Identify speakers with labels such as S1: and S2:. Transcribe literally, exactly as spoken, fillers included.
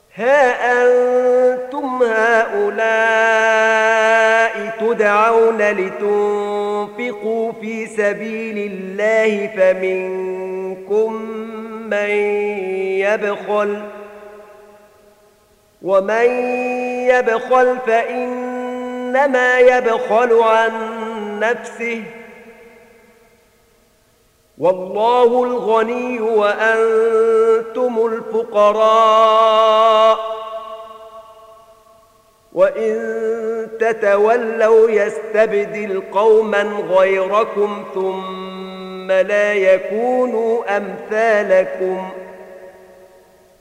S1: ها أنتم هؤلاء تدعون لتنفقوا في سبيل الله فمنكم من يبخل ومن يبخل فإنما يبخل عن نفسه والله الغني وأنتم الفقراء وإن تتولوا يستبدل قوما غيركم ثم لا يكونوا أمثالكم